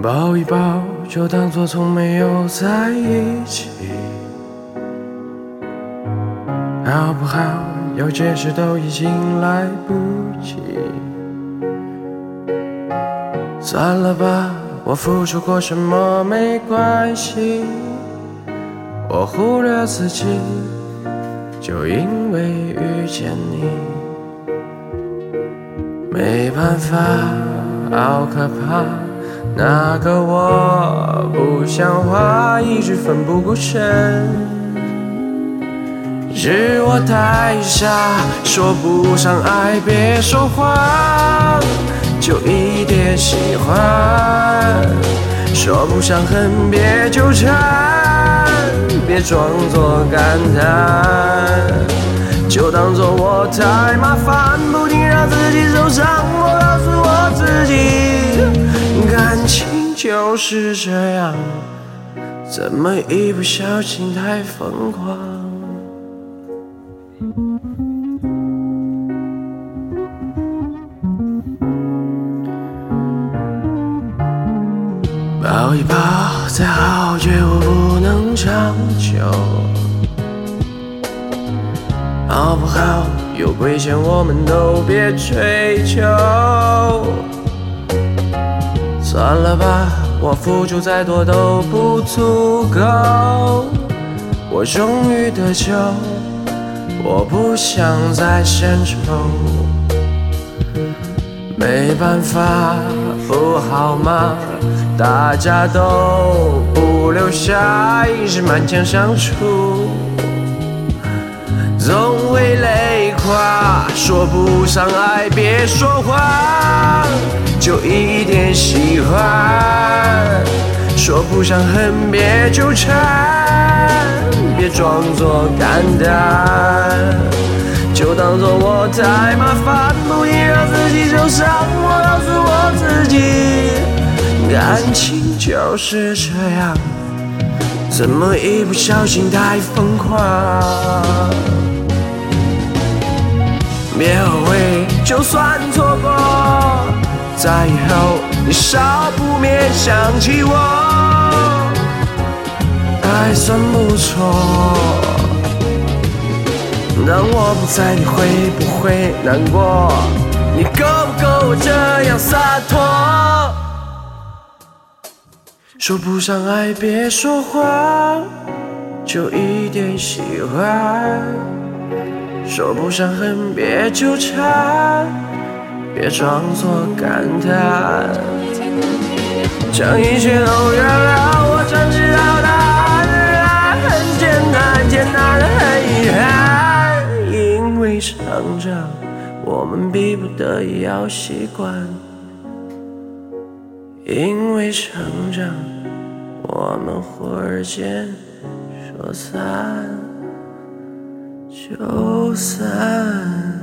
抱一抱，就当作从没有在一起，好不好？要解释都已经来不及。算了吧，我付出过什么没关系，我忽略自己，就因为遇见你。没办法，好可怕，那个我不像话，一直奋不顾身。是我太傻，说不上爱别说谎，就一点喜欢，说不上恨别纠缠，别装作感叹，就当作我太麻烦，不停让自己受伤。我告诉我自己，感情就是这样，怎么一不小心太疯狂。抱一抱，再好觉悟不能长久，好不好？有亏欠我们都别追求。算了吧，我付出再多都不足够。我终于得救，我不想再献丑。没办法，不好吗？大家都不留下，一直满腔相处，总会累垮。说不上爱别说谎，就一点喜欢，说不上恨别纠缠，别装作感叹，就当作我太麻烦，不应让自己受伤。我告诉我自己，感情就是这样，怎么一不小心太疯狂。别后悔，就算错过，在以后你少不免想起我，还算不错。当我不在，你会不会难过？你够不够我这样洒脱？说不上爱别说谎，就一点喜欢，说不上恨别纠缠，别装作感叹，将一切都原谅。我想知道答案很简单，简单的很遗憾，因为成长我们逼不得已要习惯，因为成长我们忽而间说散就散。